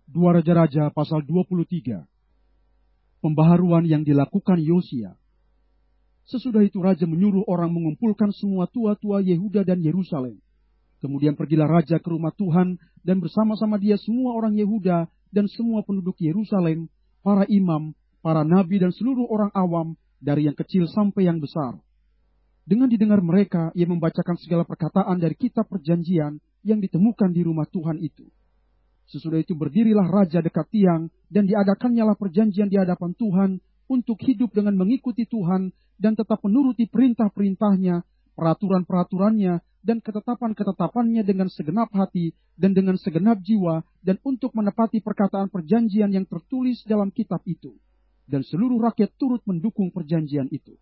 2 Raja-Raja pasal 23. Pembaharuan yang dilakukan Yosia. Sesudah itu raja menyuruh orang mengumpulkan semua tua-tua Yehuda dan Yerusalem. Kemudian pergilah raja ke rumah Tuhan dan bersama-sama dia semua orang Yehuda dan semua penduduk Yerusalem, para imam, para nabi dan seluruh orang awam, dari yang kecil sampai yang besar. Dengan didengar mereka, ia membacakan segala perkataan dari kitab perjanjian yang ditemukan di rumah Tuhan itu. Sesudah itu berdirilah raja dekat tiang, dan diadakannyalah perjanjian di hadapan Tuhan untuk hidup dengan mengikuti Tuhan dan tetap menuruti perintah-perintahnya, peraturan-peraturannya, dan ketetapan-ketetapannya dengan segenap hati dan dengan segenap jiwa, dan untuk menepati perkataan perjanjian yang tertulis dalam kitab itu. Dan seluruh rakyat turut mendukung perjanjian itu.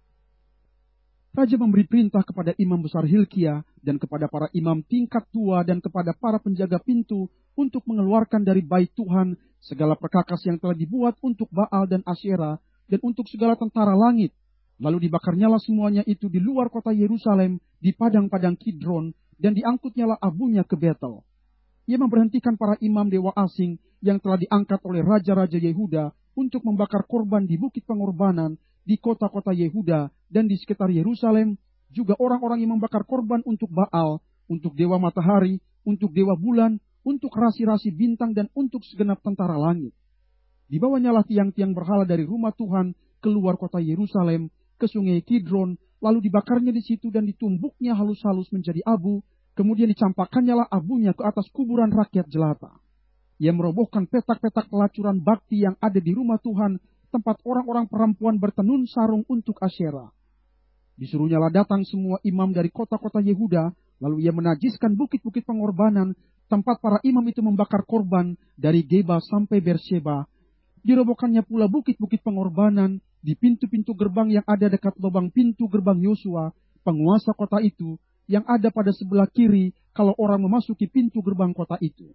Raja memberi perintah kepada imam besar Hilkia dan kepada para imam tingkat tua dan kepada para penjaga pintu untuk mengeluarkan dari bait Tuhan segala perkakas yang telah dibuat untuk Baal dan Asyera dan untuk segala tentara langit. Lalu dibakarnyalah semuanya itu di luar kota Yerusalem, di padang-padang Kidron, dan diangkutnyalah abunya ke Betel. Ia memberhentikan para imam dewa asing yang telah diangkat oleh raja-raja Yehuda untuk membakar korban di bukit pengorbanan, di kota-kota Yehuda dan di sekitar Yerusalem, juga orang-orang yang membakar korban untuk Baal, untuk dewa matahari, untuk dewa bulan, untuk rasi-rasi bintang, dan untuk segenap tentara langit. Dibawanyalah tiang-tiang berhala dari rumah Tuhan keluar kota Yerusalem, ke sungai Kidron, lalu dibakarnya di situ dan ditumbuknya halus-halus menjadi abu, kemudian dicampakannyalah abunya ke atas kuburan rakyat jelata. Ia merobohkan petak-petak pelacuran bakti yang ada di rumah Tuhan, tempat orang-orang perempuan bertenun sarung untuk Asyera. Disuruhnyalah datang semua imam dari kota-kota Yehuda, lalu ia menajiskan bukit-bukit pengorbanan, tempat para imam itu membakar korban dari Geba sampai Beersheba. Dirobohkannya pula bukit-bukit pengorbanan di pintu-pintu gerbang yang ada dekat lubang pintu gerbang Yosua, penguasa kota itu, yang ada pada sebelah kiri kalau orang memasuki pintu gerbang kota itu.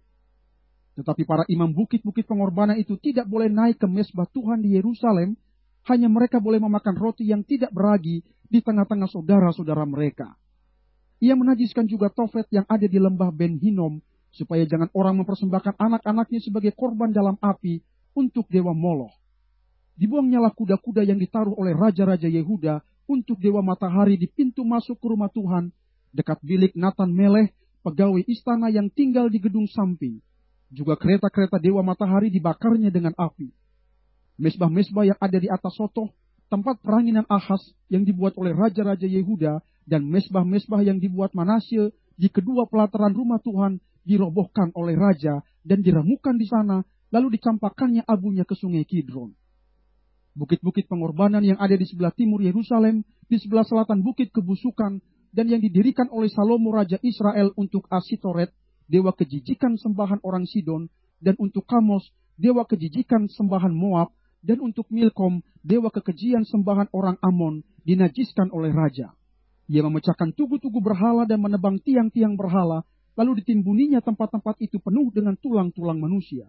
Tetapi para imam bukit-bukit pengorbanan itu tidak boleh naik ke mezbah Tuhan di Yerusalem, hanya mereka boleh memakan roti yang tidak beragi di tengah-tengah saudara-saudara mereka. Ia menajiskan juga Tofet yang ada di lembah Ben Hinnom, supaya jangan orang mempersembahkan anak-anaknya sebagai korban dalam api untuk dewa Moloch. Dibuangnyalah kuda-kuda yang ditaruh oleh raja-raja Yehuda untuk dewa matahari di pintu masuk ke rumah Tuhan, dekat bilik Natan Meleh, pegawai istana yang tinggal di gedung samping. Juga kereta-kereta dewa matahari dibakarnya dengan api. Mezbah-mezbah yang ada di atas Sotoh, tempat peranginan Ahaz yang dibuat oleh raja-raja Yehuda, dan mezbah-mezbah yang dibuat Manasye di kedua pelataran rumah Tuhan dirobohkan oleh raja dan diramukan di sana, lalu dicampakkannya abunya ke sungai Kidron. Bukit-bukit pengorbanan yang ada di sebelah timur Yerusalem, di sebelah selatan bukit kebusukan, dan yang didirikan oleh Salomo Raja Israel untuk Asitoret, dewa kejijikan sembahan orang Sidon, dan untuk Kamos, dewa kejijikan sembahan Moab, dan untuk Milkom, dewa kekejian sembahan orang Amon, dinajiskan oleh raja. Ia memecahkan tugu-tugu berhala dan menebang tiang-tiang berhala, lalu ditimbuninya tempat-tempat itu penuh dengan tulang-tulang manusia.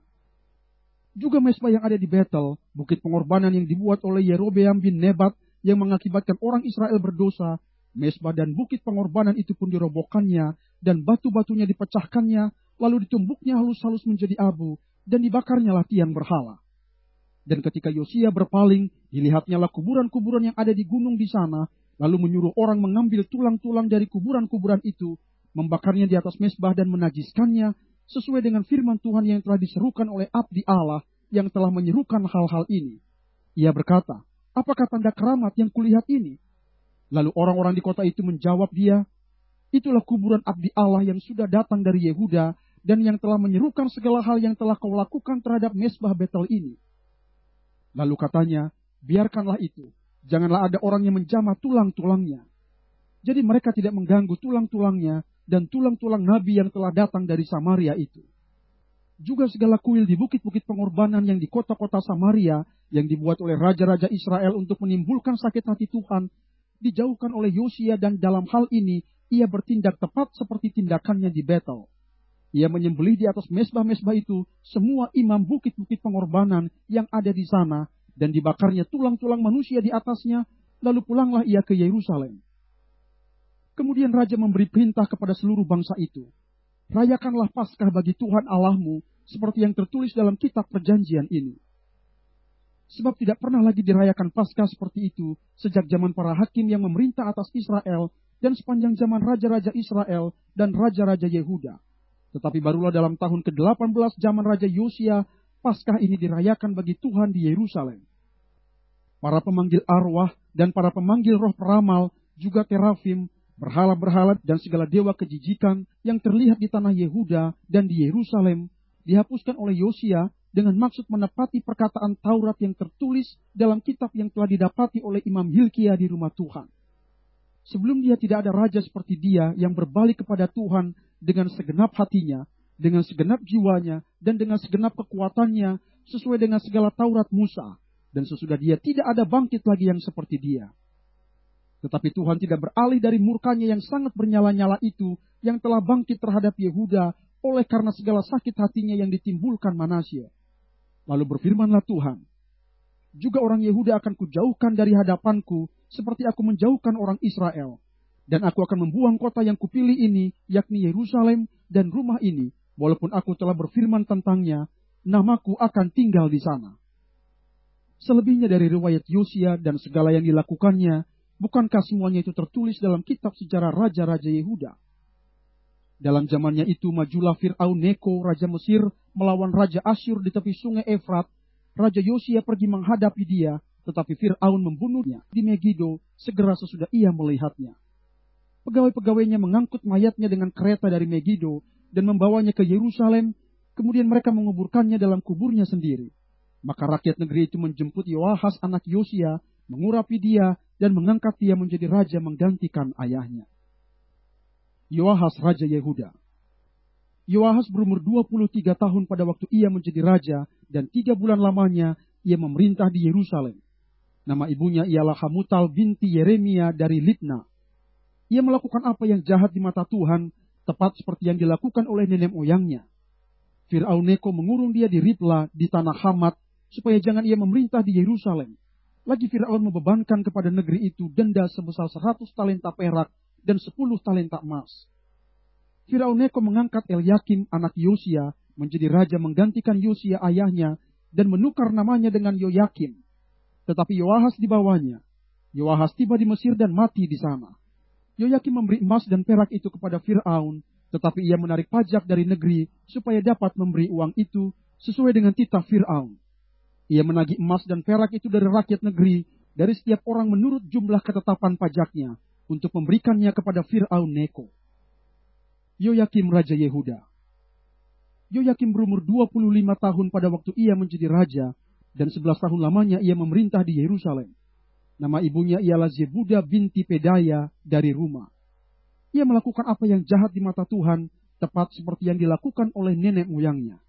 Juga mezbah yang ada di Betel, bukit pengorbanan yang dibuat oleh Yerobeam bin Nebat, yang mengakibatkan orang Israel berdosa, mezbah dan bukit pengorbanan itu pun dirobohkannya, dan batu-batunya dipecahkannya, lalu ditumbuknya halus-halus menjadi abu, dan dibakarnyalah tiang berhala. Dan ketika Yosia berpaling, dilihatnyalah kuburan-kuburan yang ada di gunung di sana, lalu menyuruh orang mengambil tulang-tulang dari kuburan-kuburan itu, membakarnya di atas mezbah dan menajiskannya, sesuai dengan firman Tuhan yang telah diserukan oleh abdi Allah, yang telah menyerukan hal-hal ini. Ia berkata, "Apakah tanda keramat yang kulihat ini?" Lalu orang-orang di kota itu menjawab dia, "Itulah kuburan abdi Allah yang sudah datang dari Yehuda, dan yang telah menyerukan segala hal yang telah kau lakukan terhadap mezbah Betel ini." Lalu katanya, "Biarkanlah itu, janganlah ada orang yang menjamah tulang-tulangnya." Jadi mereka tidak mengganggu tulang-tulangnya dan tulang-tulang nabi yang telah datang dari Samaria itu. Juga segala kuil di bukit-bukit pengorbanan yang di kota-kota Samaria, yang dibuat oleh raja-raja Israel untuk menimbulkan sakit hati Tuhan, dijauhkan oleh Yosia, dan dalam hal ini ia bertindak tepat seperti tindakannya di Betel. Ia menyembelih di atas mezbah-mezbah itu semua imam bukit-bukit pengorbanan yang ada di sana, dan dibakarnya tulang-tulang manusia di atasnya, lalu pulanglah ia ke Yerusalem. Kemudian raja memberi perintah kepada seluruh bangsa itu, "Rayakanlah Paskah bagi Tuhan Allahmu seperti yang tertulis dalam kitab perjanjian ini. Sebab tidak pernah lagi dirayakan Paskah seperti itu sejak zaman para hakim yang memerintah atas Israel dan sepanjang zaman raja-raja Israel dan raja-raja Yehuda. Tetapi barulah dalam tahun ke-18 zaman Raja Yosia, Paskah ini dirayakan bagi Tuhan di Yerusalem. Para pemanggil arwah dan para pemanggil roh peramal, juga terafim, berhala-berhala dan segala dewa kejijikan yang terlihat di tanah Yehuda dan di Yerusalem, dihapuskan oleh Yosia dengan maksud menepati perkataan Taurat yang tertulis dalam kitab yang telah didapati oleh Imam Hilkia di rumah Tuhan. Sebelum dia tidak ada raja seperti dia yang berbalik kepada Tuhan dengan segenap hatinya, dengan segenap jiwanya, dan dengan segenap kekuatannya, sesuai dengan segala Taurat Musa. Dan sesudah dia tidak ada bangkit lagi yang seperti dia. Tetapi Tuhan tidak beralih dari murkanya yang sangat bernyala-nyala itu, yang telah bangkit terhadap Yehuda, oleh karena segala sakit hatinya yang ditimbulkan Manasye. Lalu berfirmanlah Tuhan, juga orang Yehuda akan kujauhkan dari hadapanku, seperti aku menjauhkan orang Israel. Dan aku akan membuang kota yang kupilih ini, yakni Yerusalem dan rumah ini, walaupun aku telah berfirman tentangnya, namaku akan tinggal di sana. Selebihnya dari riwayat Yosia dan segala yang dilakukannya, bukankah semuanya itu tertulis dalam kitab sejarah raja-raja Yehuda? Dalam zamannya itu majulah Fir'aun Neko, raja Mesir, melawan raja Asyur di tepi sungai Efrat. Raja Yosia pergi menghadapi dia, tetapi Fir'aun membunuhnya di Megido segera sesudah ia melihatnya. Pegawai-pegawainya mengangkut mayatnya dengan kereta dari Megido dan membawanya ke Yerusalem, kemudian mereka menguburkannya dalam kuburnya sendiri. Maka rakyat negeri itu menjemput Yoahas anak Yosia, mengurapi dia, dan mengangkat dia menjadi raja menggantikan ayahnya. Yoahas raja Yehuda. Yoahas berumur 23 tahun pada waktu ia menjadi raja, dan 3 bulan lamanya ia memerintah di Yerusalem. Nama ibunya ialah Hamutal binti Yeremia dari Libna. Ia melakukan apa yang jahat di mata Tuhan, tepat seperti yang dilakukan oleh nenek moyangnya. Fir'aun Neko mengurung dia di Ribla di tanah Hamat, supaya jangan ia memerintah di Yerusalem. Lagi Fir'aun membebankan kepada negeri itu denda sebesar 100 talenta perak dan 10 talenta emas. Fir'aun Neko mengangkat Elyakim anak Yosia menjadi raja menggantikan Yosia ayahnya dan menukar namanya dengan Yoyakim. Tetapi Yoahas di bawahnya. Yoahas tiba di Mesir dan mati di sana. Yoyakim memberi emas dan perak itu kepada Fir'aun, tetapi ia menarik pajak dari negeri supaya dapat memberi uang itu sesuai dengan titah Fir'aun. Ia menagih emas dan perak itu dari rakyat negeri, dari setiap orang menurut jumlah ketetapan pajaknya, untuk memberikannya kepada Fir'aun Neko. Yoyakim raja Yehuda. Yoyakim berumur 25 tahun pada waktu ia menjadi raja, dan 11 tahun lamanya ia memerintah di Yerusalem. Nama ibunya ialah Zebuda binti Pedaya dari Rumah. Ia melakukan apa yang jahat di mata Tuhan, tepat seperti yang dilakukan oleh nenek moyangnya.